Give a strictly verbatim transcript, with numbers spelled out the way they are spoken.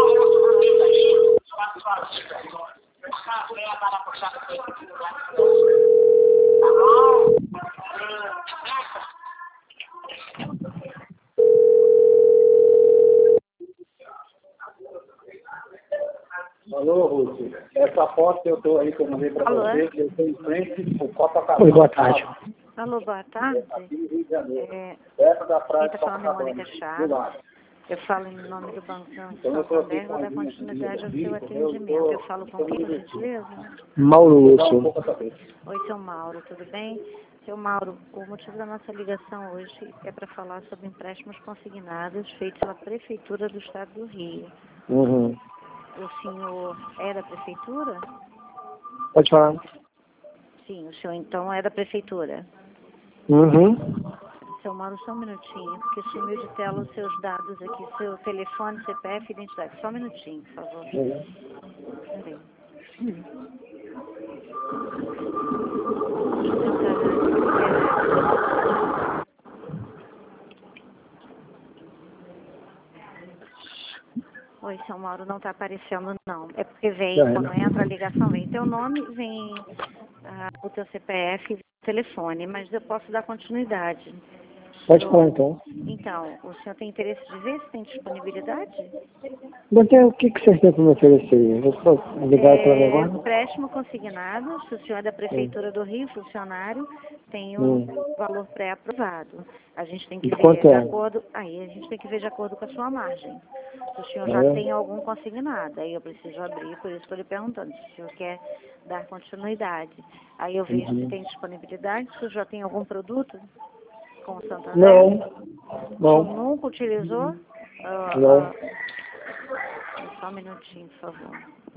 Alô, Ruth. Essa foto que eu estou aí, que eu mandei para você, que eu estou em frente ao Copacabana. Oi, boa tarde. Alô, boa tarde. Aqui no Rio de Janeiro. É, Perto da praia quem de está falando é Copacabana. Mônica Do Chaves. lado. Eu falo em nome do Banco Então eu estou aqui Santander, com vou a dar linha continuidade ao aqui, seu entendeu? atendimento. Eu falo com quem, por gentileza? Mauro Lúcio. Oi, seu Mauro, tudo bem? Seu Mauro, o motivo da nossa ligação hoje é para falar sobre empréstimos consignados feitos pela Prefeitura do Estado do Rio. Uhum. O senhor é da Prefeitura? Pode falar. Sim, o senhor então é da Prefeitura. Uhum. Seu Mauro, só um minutinho, porque sumiu de tela os seus dados aqui, seu telefone, C P F e identidade. Só um minutinho, por favor. Uhum. Peraí. Deixa eu tentar. Oi, seu Mauro, não está aparecendo não. É porque vem, É. quando entra a ligação, vem teu nome, vem ah, o teu C P F e o telefone, mas eu posso dar continuidade. Pode Eu- falar então. Então, o senhor tem interesse de ver se tem disponibilidade? Você, o que, que vocês têm para me oferecer? Eu sou ligado para mim É, agora? empréstimo consignado, se o senhor é da Prefeitura do Rio, funcionário, tem um Hum. valor pré-aprovado. A gente tem que E ver quanto de é? acordo, aí a gente tem que ver de acordo com a sua margem. Se o senhor já É? tem algum consignado, aí eu preciso abrir, por isso estou lhe perguntando, se o senhor quer dar continuidade. Aí eu vejo Uhum. se tem disponibilidade, se o senhor já tem algum produto com o Santander. Não. O senhor Não. nunca utilizou? Ah, Não. ah, só um minutinho, por favor.